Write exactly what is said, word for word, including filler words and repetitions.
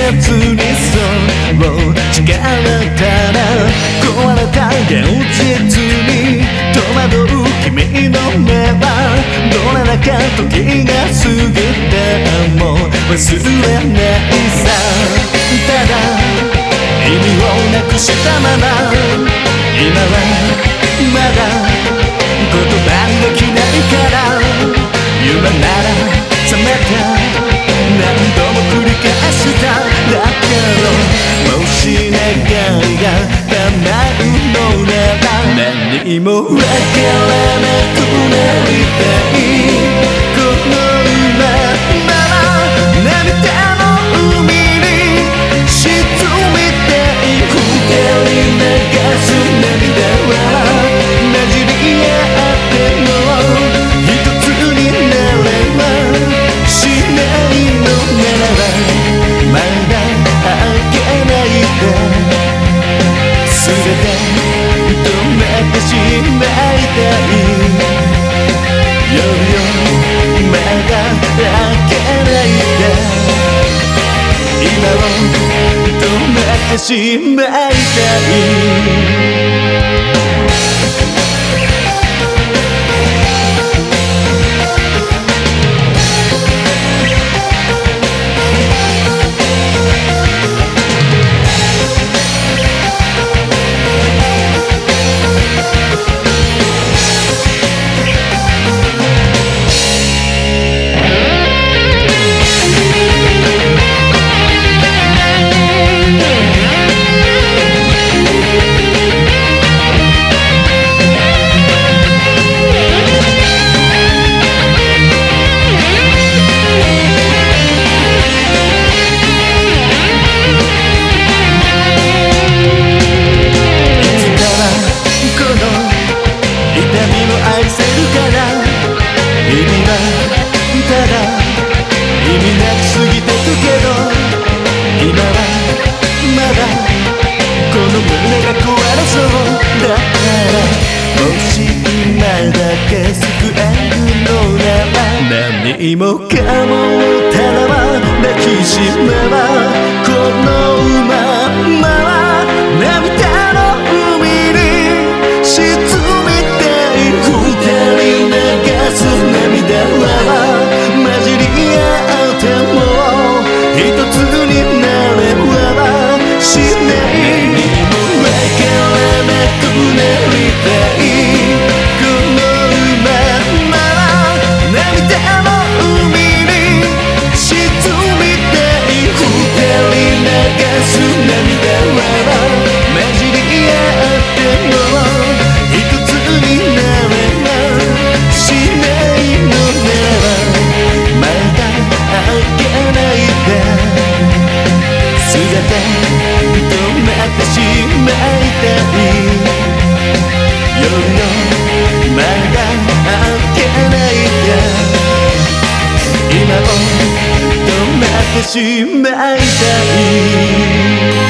切にそう力たら壊れた現実に戸惑う君の目はどれだけ時が過ぎても忘れないさ。ただ意味をなくしたまま今はまだ言葉にできないから夢なら覚めた何度も繰り返しただけどもし願いが叶うのなら何もわからなくなりたいこの今なら涙の海に沈みたい二人流す涙は混じり合っても一つになればしないのならばまだあげないで全て止めてしまいたい夜よまだあげないで今を止めてしまいたい何もかもただは抱きしめばこのままは涙の海に沈みたい二人流す涙は混じり合っても一つになればしないにもわからなくなりたいこのままは涙のしまいたい